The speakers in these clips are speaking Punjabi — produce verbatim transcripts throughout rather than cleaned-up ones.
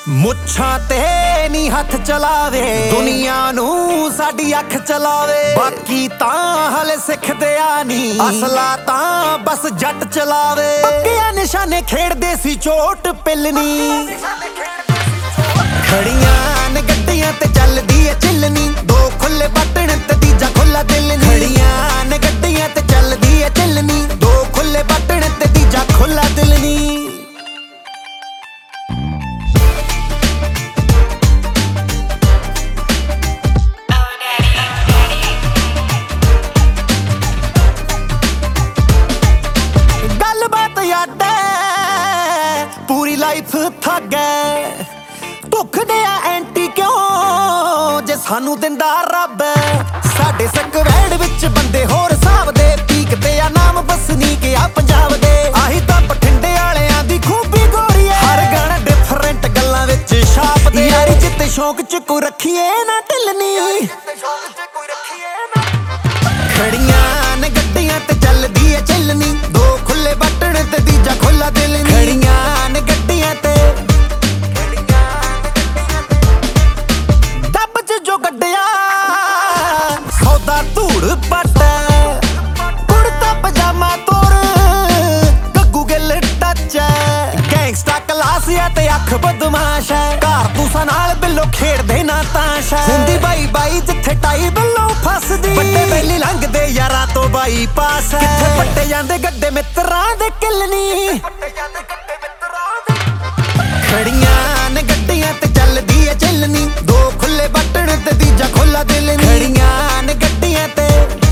ਮੁੱਛਾਂ ਤੇ ਨੀ ਹੱਥ ਚਲਾਵੇ, ਦੁਨੀਆ ਨੂੰ ਸਾਡੀ ਅੱਖ ਚਲਾਵੇ। ਬਾਕੀ ਤਾਂ ਹਲੇ ਸਿੱਖਦੇ ਆ ਨੀ, ਅਸਲਾ ਤਾਂ ਬਸ ਜੱਟ ਚਲਾਵੇ। ਪੱਕਿਆਂ ਨਿਸ਼ਾਨੇ ਖੇਡਦੇ ਸੀ ਚੋਟ ਪਿੱਲਣੀ, ਖੜੀਆਂ ਨੇ ਗੱਡੀਆਂ ਤੇ ਚੱਲਦੀ ਏ ਚਿੱਲਣੀ। ਦੋ ਖੁੱਲੇ ਬਟਣ ਤੇ ਤੀਜਾ ਖੁੱਲਾ ਦਿਲ ਨੀ। ਖੜੀਆਂ ਨੇ ਗੱਡੀਆਂ ਤੇ ਚੱਲਦੀ ਏ ਚਿੱਲਣੀ, ਦੋ ਖੁੱਲੇ ਬਟਣ ਤੇ ਤੀਜਾ ਖੁੱਲਾ ਦਿਲ ਨੀ। ਪੂਰੀ ਲਾਈਫ ਥੱਗੇ ਭੁੱਖਦੇ ਆ ਐਂਟੀ ਕਿਉਂ ਜੇ ਸਾਨੂੰ ਦਿੰਦਾ ਰੱਬ। ਸਾਡੇ ਸਕਵੈਡ ਵਿੱਚ ਬੰਦੇ ਹੋਰ ਹਿਸਾਬ ਦੇ, ਪੀਕ ਤੇ ਆ ਨਾਮ ਵਸਨੀਕ ਆ ਪੰਜਾਬ ਦੇ। ਆਹੀ ਤਾਂ ਬਠਿੰਡੇ ਵਾਲਿਆਂ ਦੀ ਖੂਬੀ ਗੋਰੀ ਐ, ਹਰ ਗਾਣਾ ਡਿਫਰੈਂਟ ਗੱਲਾਂ ਵਿੱਚ ਛਾਪ ਦੇ। ਯਾਰੀ ਜਿੱਤੇ ਸ਼ੌਕ ਚ ਕੋਈ ਰੱਖੀਏ ਨਾ ਢਿੱਲਣੀ, ਖੜੀਆਂ ਨੇ ਗੱਡੀਆਂ ਤੇ ਚੱਲਦੀ ਏ ਚੱਲਣੀ। ਦੋ ਖੁੱਲੇ ਬਟਣ ਤੇ ਤੀਜਾ ਖੁੱਲਾ ਦਿਲ ਨੀ। ਖੜੀਆਂ ਨੇ ਗੱਡੀਆਂ ਤੇ ਦੱਬ ਚ ਜੋ ਗੱਡਿਆ ਸੌਦਾ ਧੂੜ ਪੱਟ, ਕੁੜਤਾ ਪਜਾਮਾ ਤੋਰ Gaggu Gill touch. Gangsta class ਆ ਤੇ ਅੱਖ ਬਦਮਾਸ਼ ਐ, ਕਾਰਤੂਸਾਂ ਨਾਲ ਬਿੱਲੋ ਖੇਡਦੇ ਨਾ ਤਾਸ਼। ਹੁੰਦੀ ਬਾਈ ਬਾਈ ਜਿੱਥੇ ਟਾਈ ਬਿੱਲੋ ਫਸਦੀ, ਵੱਡੇ ਬੈਲੀ ਲੰਘਦੇ ਯਾਰਾਂ ਤੋਂ ਬਾਈ ਪਾਸ। ਕਿੱਥੇ ਪੱਟੇ ਜਾਂਦੇ ਗੱਡੇ ਮਿੱਤਰਾਂ ਦੇ ਕਿੱਲਣੀ, ਖੜੀਆਂ ਨੇ ਗੱਡੀਆਂ ਤੇ ਚੱਲਦੀ ਏ ਚੱਲਣੀ। ਦੋ ਖੁੱਲੇ ਬਟਣ ਤੇ ਤੀਜਾ ਖੁੱਲਾ ਦਿਲ ਨੀ। ਖੜੀਆਂ ਨੇ ਗੱਡੀਆਂ ਤੇ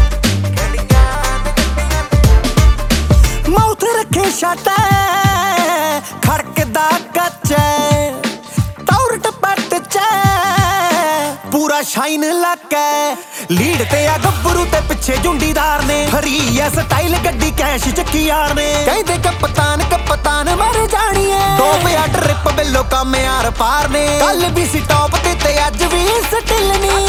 ਮੌਤ ਰੱਖੇ ਛੱਟ ਖੜਕਦਾ ਕੱਚ, ਟੌਰ ਪੱਟ ਚ ਪੂਰਾ ਸ਼ਾਈਨ ਲੱਕੈ। ਲੀਡ ਤੇ ਆ ਗੱਭਰੂ ਤੇ ਪਿੱਛੇ ਜੁੰਡੀਦਾਰ ਨੇ, ਹਰੀ ਐ ਸਟਾਈਲ ਗੱਡੀ ਕੈਸ਼ ਚੱਕੀ ਯਾਰ ਨੇ। ਕਹਿੰਦੇ ਕਪਤਾਨ ਕਪਤਾਨ ਮਰ ਜਾਣੀਏ, ਦੋ ਪਿਆ ਟ੍ਰਿਪ ਬਿੱਲੋ ਕੰਮ ਯਾਰ ਪਾਰ ਨੇ। ਕੱਲ ਵੀ ਸੀ ਟੌਪ ਤੇ ਤੇ ਅੱਜ ਵੀ ਸਟਿਲ ਨੀ।